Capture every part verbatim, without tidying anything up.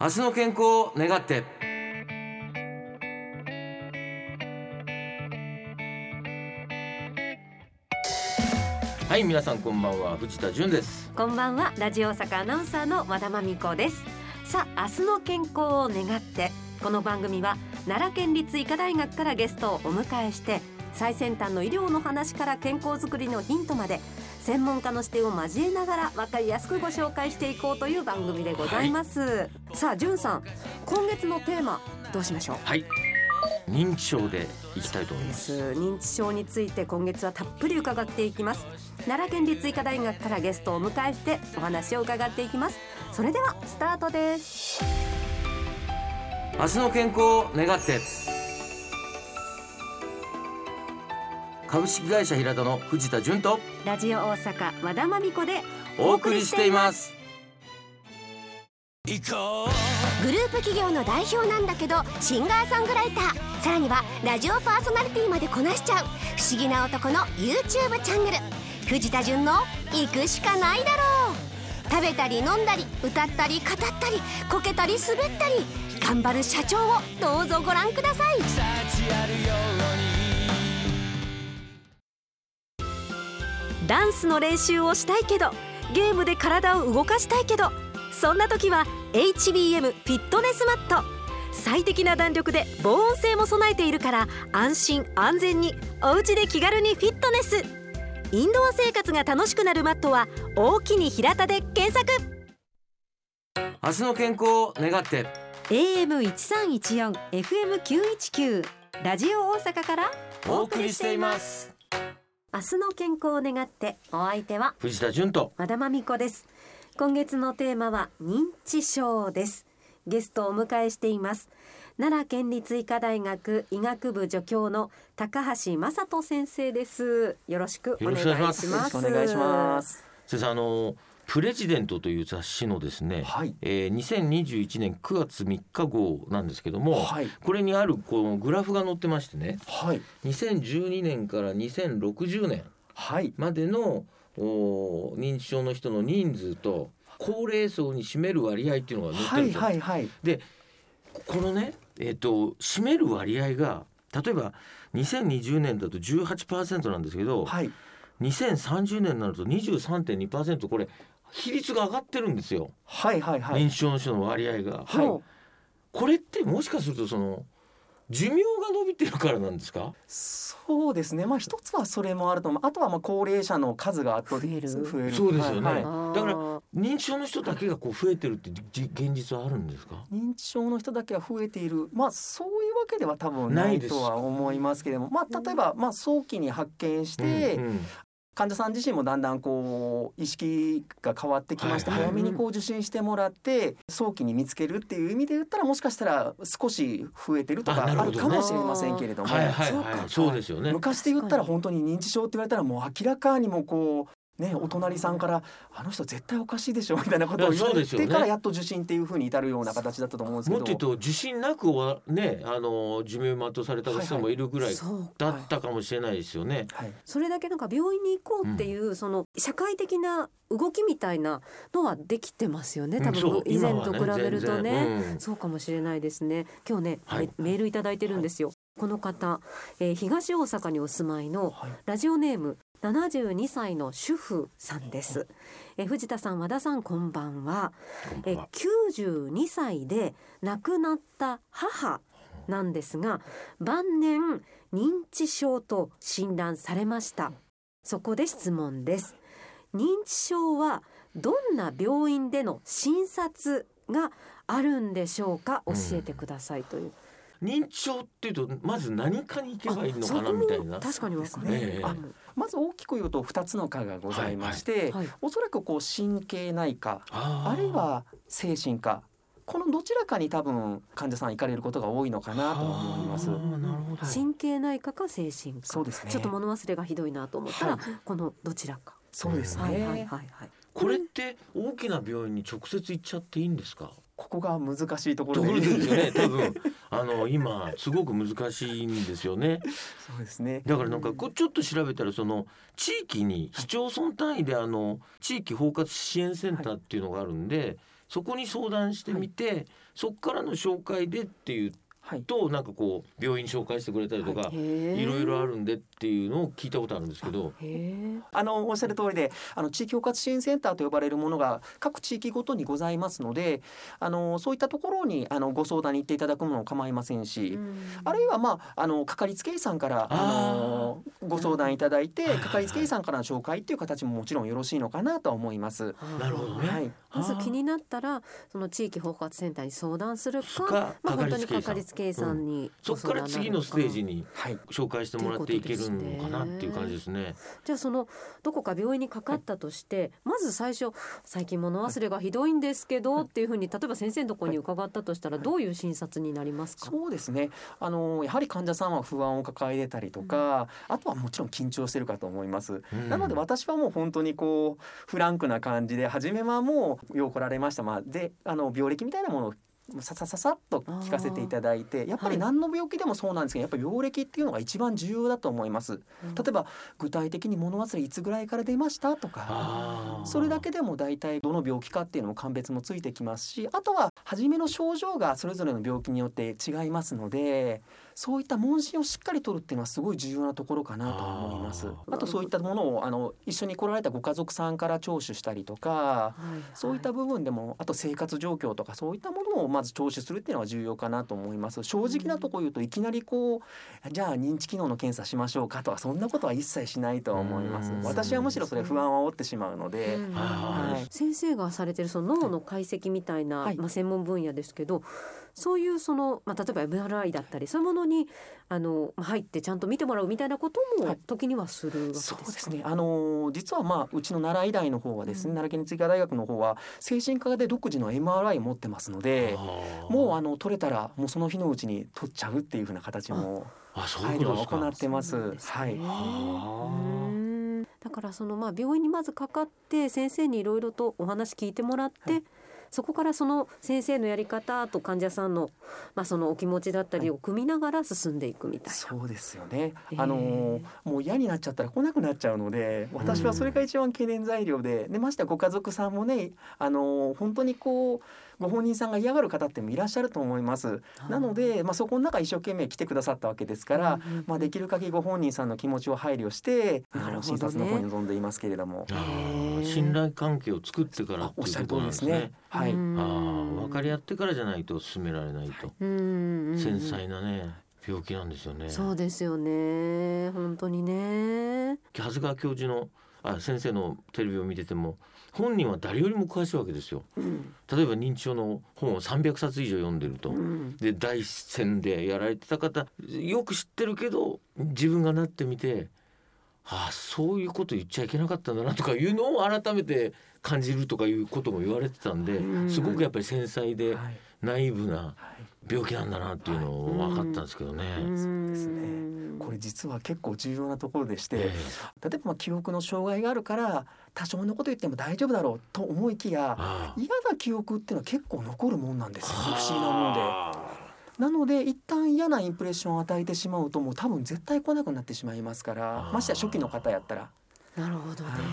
明日の健康を願って。はい、皆さんこんばんは、藤田純です。 こんばんは、ラジオ大阪アナウンサーの和田真美子です。さあ、明日の健康を願って、この番組は奈良県立医科大学からゲストをお迎えして、最先端の医療の話から健康づくりのヒントまで専門家の視点を交えながら分かりやすくご紹介していこうという番組でございます、はい、さあ、純さん、今月のテーマどうしましょう。 はい、認知症でいきたいと思います。 認知症について今月はたっぷり伺っていきます。奈良県立医科大学からゲストをお迎えしてお話を伺っていきます。それではスタートです。 明日の健康を願って。株式会社平田の藤田純とラジオ大阪和田真美子でお送りしています。 グループ企業の代表なんだけどシンガーソングライター、さらにはラジオパーソナリティまでこなしちゃう不思議な男の YouTube チャンネル、藤田純の行くしかないだろう。食べたり飲んだり歌ったり語ったりこけたり滑ったり頑張る社長をどうぞご覧ください。 ダンスの練習をしたいけどゲームで体を動かしたいけど、そんな時は エイチビーエム フィットネスマット。最適な弾力で防音性も備えているから安心安全にお家で気軽にフィットネス。インドア生活が楽しくなるマットは大きに平田で検索。 明日の健康を願って。 エーエムせんさんじゅうよん エフエムきゅういちきゅう ラジオ大阪からお送りしています。 明日の健康を願って、お相手は藤田純と和田真美子です。今月のテーマは認知症です。ゲストをお迎えしています。奈良県立医科大学医学部助教の高橋正人先生です。よろしくお願いします。 よろしくお願いします。 先生、あのプレジデントという雑誌のですね、はい、えー、にせんにじゅういちねんくがつみっか号なんですけども、はい、これにあるこのグラフが載ってましてね、はい、にせんじゅうにねんからにせんろくじゅうねんまでの、お認知症の人の人数と高齢層に占める割合っていうのが載ってるんですよ、はいはいはい、でこのね、えーと、占める割合が例えばにせんにじゅうねんだと じゅうはちパーセント なんですけど、はい、にせんさんじゅうねんになると にじゅうさんてんにパーセント、 これ比率が上がってるんですよ、はいはいはい、認知症の人の割合が、はい、これってもしかするとその寿命が伸びてるからなんですか？ そうですね、まあ、一つはそれもあると思う。あとはまあ高齢者の数が増える増えるそうですよね、はいはい、だから認知症の人だけがこう増えてるって現実はあるんですか？ 認知症の人だけが増えている、まあ、そういうわけでは多分ないとは思いますけれども、まあ、例えばまあ早期に発見して、うんうん、患者さん自身もだんだんこう意識が変わってきまして、はいはい、早めにこう受診してもらって早期に見つけるっていう意味で言ったらもしかしたら少し増えてるとかあるかもしれませんけれども、 はいはいはい、そうですよね。 昔で言ったら本当に認知症って言われたらもう明らかにもこうね、お隣さんからあの人絶対おかしいでしょみたいなことを言われてからやっと受診っていう風に至るような形だったと思うんですけど、 もっと言うと受診なくはね、あの寿命全うされた人もいるぐらいだったかもしれないですよね、はいはいはい、 それだけなんか病院に行こうっていう、うん、その社会的な動きみたいなのはできてますよね、多分、うん、以前と比べるとね、うん、そうかもしれないですね。今日ね、はい、メールいただいてるんですよ、はい、この方、えー、東大阪にお住まいのラジオネームななじゅうにさいの主婦さんです。え藤田さん、和田さん、こんばんは。えきゅうじゅうにさいで亡くなった母なんですが、晩年認知症と診断されました。そこで質問です。認知症はどんな病院での診察があるんでしょうか、教えてくださいという、 うん、認知症っていうとまず何かに行けばいいのかなみたいな。 確かに分かんない、 えーまず大きく言うとふたつの科がございまして、はいはい、おそらくこう神経内科 あ, あるいは精神科、このどちらかに多分患者さん行かれることが多いのかなと思います。なるほど、神経内科か精神科、 そうですね、 ちょっと物忘れがひどいなと思ったら、はい、このどちらか。 そうですね、 はいはいはいはい、 これって大きな病院に直接行っちゃっていいんですか？ ここが難しいところでですよね。多分あの今すごく難しいんですよね。 そうですね。 だからなんかこうちょっと調べたら、その地域に市町村単位であの地域包括支援センターっていうのがあるんで、 そこに相談してみて、はい、そこからの紹介でっていうと、なんかこう病院に紹介してくれたりとか、はい、いろいろあるんでっていうのを聞いたことあるんですけど、 あのおっしゃる通りで、あの地域包括支援センターと呼ばれるものが各地域ごとにございますので、あのそういったところにあのご相談に行っていただくものも構いませんし、あるいは、まあ、あのかかりつけ医さんからあのご相談いただいて、かかりつけ医さんからの紹介っていう形ももちろんよろしいのかなとは思います。 なるほどね、はい、 まず気になったらその地域包括センターに相談するか、まあ、本当にかかりつけ医さんに、 うん、そこから次のステージに紹介してもらっていけるのかなっていう感じですね。 じゃあそのどこか病院にかかったとして、はい、まず最初最近物忘れがひどいんですけど、はい、っていうふうに例えば先生のところに伺ったとしたら、どういう診察になりますか？ そうですね、あのやはり患者さんは不安を抱えてたりとか、うん、あとはもちろん緊張してるかと思います、うん、なので私はもう本当にこうフランクな感じで、初めはもうよう来られました、まあ、であの病歴みたいなものをささささっと聞かせていただいて、やっぱり何の病気でもそうなんですけど、やっぱり病歴っていうのが一番重要だと思います、うん、例えば具体的に物忘れいつぐらいから出ましたとか、それだけでも大体どの病気かっていうのも鑑別もついてきますし、あとは初めの症状がそれぞれの病気によって違いますので、そういった問診をしっかり取るっていうのはすごい重要なところかなと思います。 あ, あとそういったものをあの一緒に来られたご家族さんから聴取したりとか、はいはい、そういった部分でも、あと生活状況とかそういったものをまず聴取するっていうのは重要かなと思います。正直なところ言うと、いきなりこうじゃあ認知機能の検査しましょうかとか、そんなことは一切しないと思います。私はむしろそれ不安を煽ってしまうので、 はい、先生がされてるその脳の解析みたいな、はい、まあ、専門分野ですけど、そういうその、まあ、例えば エムアールアイ だったりそういうものにあの入ってちゃんと見てもらうみたいなことも時にはするわけですか？ はい、そうですね、あの実はまあうちの奈良医大の方はですね、うん、奈良県立医科大学の方は精神科で独自の エムアールアイ 持ってますので、もうあの取れたらもうその日のうちに取っちゃうっていう風な形も配慮を行ってます。はい。 だからそのまあ病院にまずかかって先生にいろいろとお話聞いてもらって、はい、そこからその先生のやり方と患者さんの、まあ、そのお気持ちだったりを組みながら進んでいくみたいな、 そうですよね、あのー、もう嫌になっちゃったら来なくなっちゃうので、私はそれが一番懸念材料で、でましてご家族さんもね、あのー、本当にこうご本人さんが嫌がる方ってもいらっしゃると思います。なので、まあ、そこの中一生懸命来てくださったわけですから、うんうん、まあ、できる限りご本人さんの気持ちを配慮して、あの診察の方に臨んでいますけれども、 信頼関係を作ってからっていうことなんですね。 はい、 あ分かり合ってからじゃないと進められないと、はい、繊細なね病気なんですよね。 そうですよね、本当にね。 長谷川教授のあ先生のテレビを見てても、本人は誰よりも詳しいわけですよ、うん、例えば認知症の本をさんびゃくさつ以上読んでると、うん、で第一線でやられてた方よく知ってるけど、自分がなってみて、ああそういうこと言っちゃいけなかったんだなとかいうのを改めて感じるとかいうことも言われてたんで、うん、すごくやっぱり繊細でナイーブな病気なんだなっていうのを分かったんですけどね、 うん、そうですね。これ実は結構重要なところでして、えー、例えばまあ記憶の障害があるから多少のこと言っても大丈夫だろうと思いきや、嫌な記憶っていうのは結構残るもんなんですよ、不思議なもので。なので一旦嫌なインプレッションを与えてしまうと、もう多分絶対来なくなってしまいますから、ましてや初期の方やったら。 なるほどね、はい、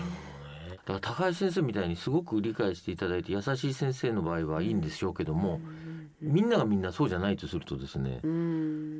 だから高橋先生みたいにすごく理解していただいて優しい先生の場合はいいんでしょうけども、うん、みんながみんなそうじゃないとするとですね、うん、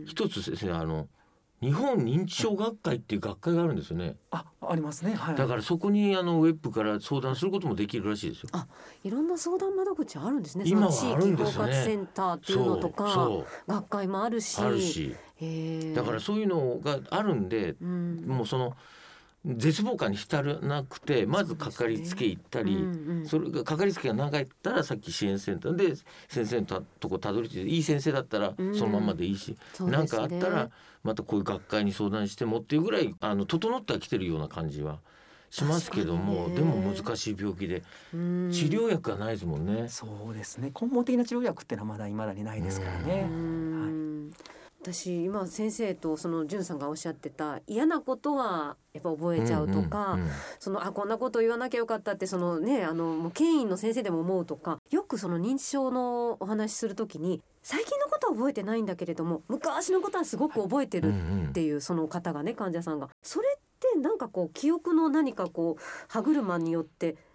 一つ先生、あの日本認知症学会っていう学会があるんですよね。 あ、ありますね、はい、 だからそこにあのウェブから相談することもできるらしいですよ。 あ、いろんな相談窓口あるんですね。今はあるんですね。その地域包括センターっていうのとか、そうそう学会もあるし、 あるし、へだからそういうのがあるんで、うん、もうその絶望感に浸らなくて、まずかかりつけ行ったり、 そ,、ねうんうん、それがかかりつけが長いったらさっき支援センターで先生のたとこたどり着いて、いい先生だったらそのままでいいし、うん、なんかあったらまたこういう学会に相談してもっていうぐらいあの整ってはきてるような感じはしますけども、でも難しい病気で治療薬がないですもんね。 そうですね、根本的な治療薬ってのはまだ未だにないですからね。 私今先生とその淳さんがおっしゃってた嫌なことはやっぱ覚えちゃうとか、うんうんうん、そのあこんなこと言わなきゃよかったってそのねあのもう権威の先生でも思うとか、よくその認知症のお話しするときに最近のことは覚えてないんだけれども昔のことはすごく覚えてるっていうその方がね、患者さんがそれってなんかこう記憶の何かこう歯車によって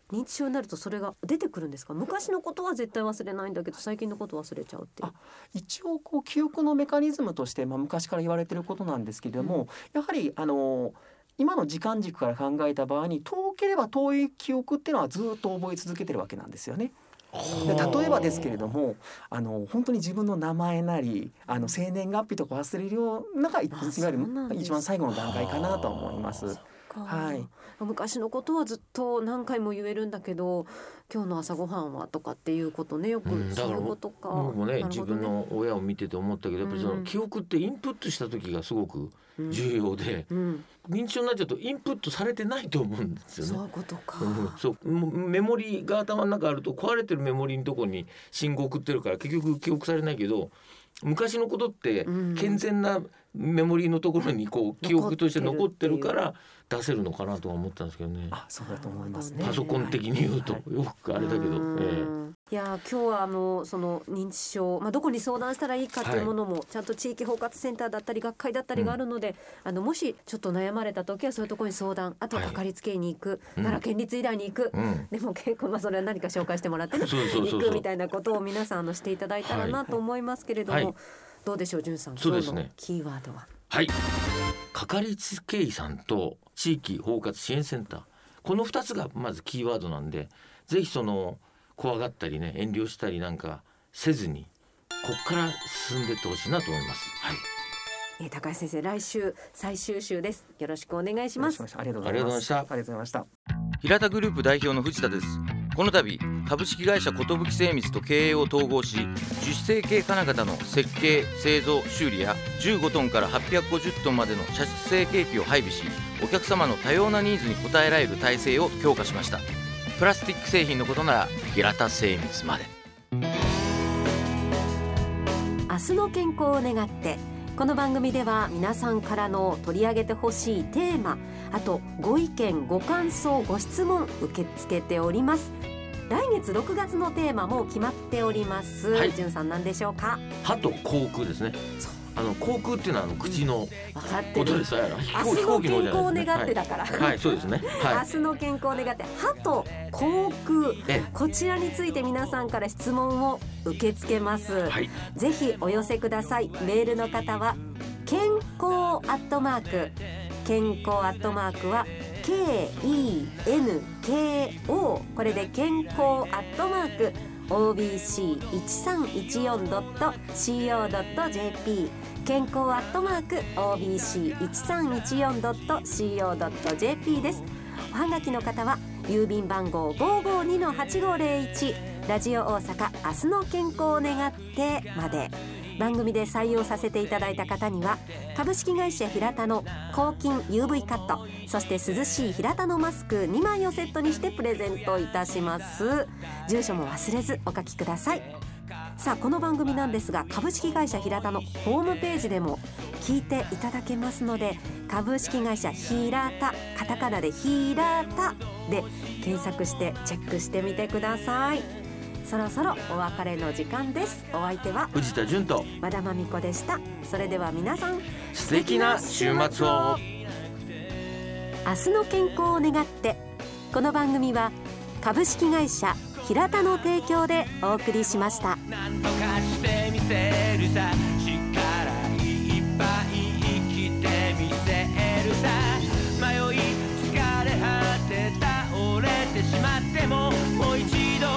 認知症になるとそれが出てくるんですか？昔のことは絶対忘れないんだけど最近のこと忘れちゃうっていう。あ、 一応こう記憶のメカニズムとして、まあ、昔から言われていることなんですけれども、うん、やはりあの今の時間軸から考えた場合に遠ければ遠い記憶っていうのはずっと覚え続けてるわけなんですよね。で例えばですけれども、あの本当に自分の名前なりあの生年月日とか忘れるようなのがいわゆる一番最後の段階かなと思います。 はい、昔のことはずっと何回も言えるんだけど今日の朝ごはんはとかっていうことね、よくそういうことか、 うん、僕もね自分の親を見てて思ったけど、やっぱりその記憶ってインプットした時がすごく重要で、うんうん、認知症になっちゃうとインプットされてないと思うんですよね。 そういうことか、 うん、そうメモリが頭の中あると壊れてるメモリのとこに信号送ってるから結局記憶されないけど、昔のことって健全なメモリのところにこう記憶として残ってるから出せるのかなとは思ったんですけどね。 あ、そうだと思いますね。 パソコン的に言うと、はい、よくあれだけど、えー、 いや今日はあのその認知症、まあ、どこに相談したらいいかっていうものも、はい、ちゃんと地域包括センターだったり学会だったりがあるので、うん、あのもしちょっと悩まれた時はそういうところに相談、あとはかかりつけ医に行く、はい、奈良県立医大に行く、うん、でも結構まあそれは何か紹介してもらってね行くみたいなことを皆さんあのしていただいたらなと思いますけれども、はいはい、どうでしょう潤さん、今日のキーワードは。 はい、かかりつけ医さんと地域包括支援センター、このふたつがまずキーワードなんで、ぜひその怖がったりね遠慮したりなんかせずにここから進んでいってほしいなと思います。はい、 えー、高橋先生、来週最終週です。よろしくお願いします。 ありがとうございました。ありがとうございました。 平田グループ代表の藤田です。この度株式会社寿精密と経営を統合し、樹脂成形金型の設計製造修理やじゅうごトンからはっぴゃくごじゅっトンまでの射出成形機を配備し、お客様の多様なニーズに応えられる体制を強化しました。プラスチック製品のことなら平田精密まで。 明日の健康を願って、この番組では皆さんからの取り上げてほしいテーマ、あとご意見ご感想ご質問受け付けております。来月ろくがつのテーマも決まっております。はい、潤さん何でしょうか？ 歯と口腔ですね。あの口腔っていうのはあの口のことです。 明日の健康を願ってだから、 はいはい、そうですね、はい、 明日の健康を願って、歯と口腔、こちらについて皆さんから質問を受け付けます。はい、ぜひお寄せください。メールの方は健康アットマーク健康アットマークは ケーイーエヌケーオー、 これで健康アットマーク オービーシーいちさんいちよんドットシーオードットジェーピー 健康アットマーク オービーシーいちさんいちよんドットシーオードットジェーピー です。おはがきの方は郵便番号 ごーごーにのはちごーぜろいち ラジオ大阪明日の健康を願ってまで。番組で採用させていただいた方には株式会社平田の抗菌 ユーブイ カット、そして涼しい平田のマスクにまいをセットにしてプレゼントいたします。住所も忘れずお書きください。さあ、この番組なんですが株式会社平田のホームページでも聞いていただけますので、株式会社平田、カタカナで平田で検索してチェックしてみてください。そろそろお別れの時間です。お相手は藤田純と和田真美子でした。それでは皆さん、 素敵な週末を。 明日の健康を願って、この番組は株式会社平田の提供でお送りしました。 なんとかしてみせるさ、力いっぱい生きてみせるさ、迷い疲れ果て倒れてしまってももう一度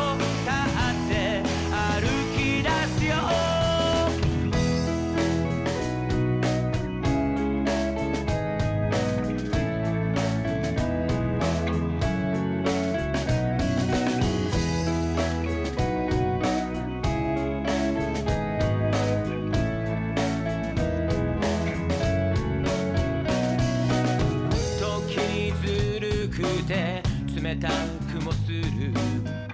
冷たくもする